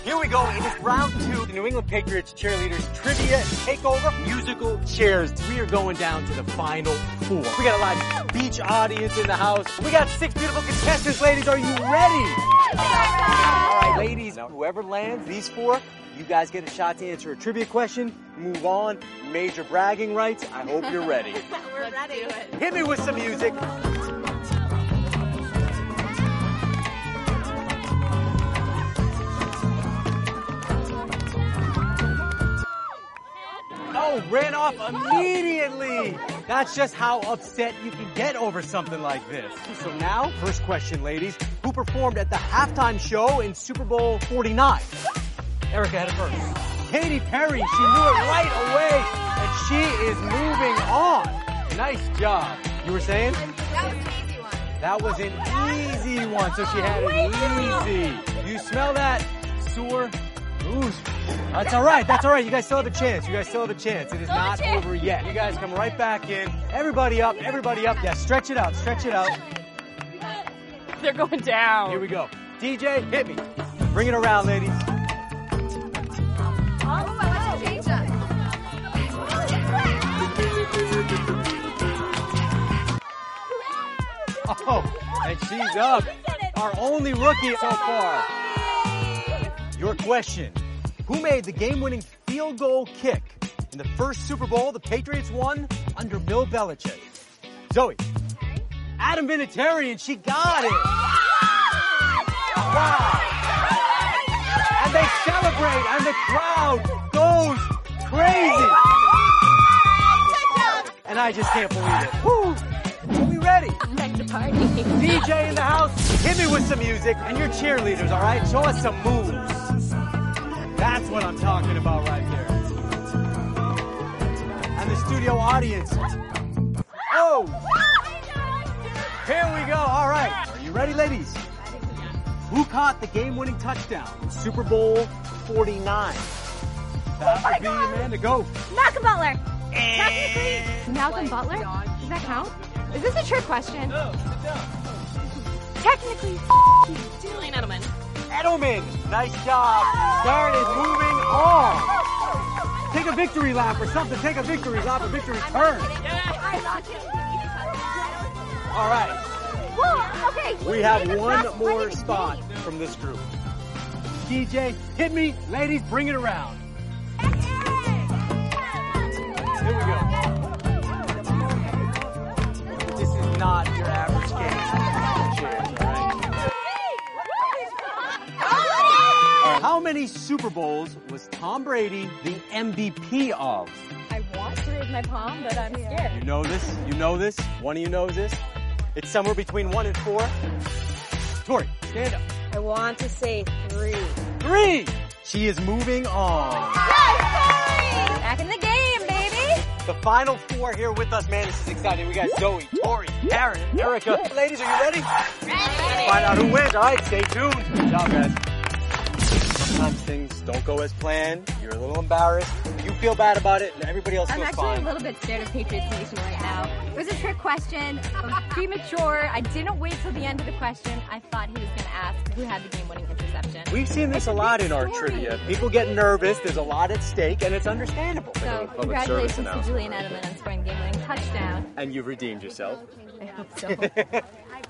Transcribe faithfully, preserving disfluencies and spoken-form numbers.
Here we go. It is round two. The New England Patriots cheerleaders trivia takeover musical chairs. We are going down to the final four. We got a live beach audience in the house. We got six beautiful contestants. Ladies, are you ready? All right, ladies. Now, whoever lands these four, you guys get a shot to answer a trivia question. Move on. Major bragging rights. I hope you're ready. We're ready. Hit me with some music. Oh, ran off immediately. That's just how upset you can get over something like this. So now, first question, ladies. Who performed at the halftime show in Super Bowl forty-nine? Erica had it first. Katy Perry, she knew it right away, and she is moving on. Nice job. You were saying? That was an easy one. That was an easy one, so she had it easy. You smell that? Sewer? Ooh. That's all right. That's all right. You guys still have a chance. You guys still have a chance. It is not over yet. You guys come right back in. Everybody up. Everybody up. Yeah, stretch it out. Stretch it out. They're going down. Here we go. D J, hit me. Bring it around, ladies. Oh, I want to change that. Oh, and she's up. Our only rookie so far. Your question. Who made the game-winning field goal kick in the first Super Bowl the Patriots won under Bill Belichick? Zoe. Adam Vinatieri, and she got it. Wow. And they celebrate, and the crowd goes crazy. And I just can't believe it. Woo. Are we ready? Back to party. D J in the house, hit me with some music. And your cheerleaders, all right? Show us some moves. That's what I'm talking about right there. And the studio audience. Oh! Here we go. All right. Are you ready, ladies? Who caught the game-winning touchdown in Super Bowl forty-nine? That would be Amanda. Go. Malcolm Butler. Technically, Malcolm Butler? Does that count? Is this a trick question? No, sit down. Technically, Julian Edelman. Edelman, nice job. Darren is moving on. Take a victory lap or something. Take a victory lap, a victory turn. All right. well, okay. We have one more spot from this group. D J, hit me. Ladies, bring it around. Here we go. This is not your average game. Cheers, all right? How many Super Bowls was Tom Brady the M V P of? I want to raise my palm, but I'm scared. You know this? You know this? One of you knows this? It's somewhere between one and four. Tori, stand up. I want to say three. Three! She is moving on. Back in the game, baby. The final four here with us. Man, this is exciting. We got Zoe, Tori, Aaron, Erica. Ladies, are you ready? Ready. Find out who wins. All right, stay tuned. Good job, guys. Sometimes things don't go as planned. You're a little embarrassed. You feel bad about it, and everybody else I'm feels actually fine. a little bit scared of Patriots Nation right now. It was a trick question. I was premature. I didn't wait till the end of the question. I thought he was going to ask who had the game-winning interception. We've seen this It's a a lot big in our story. trivia. People get nervous. There's a lot at stake, and it's understandable. So Public congratulations service to Julian Edelman on scoring the game-winning touchdown. And you've redeemed yourself. I hope so.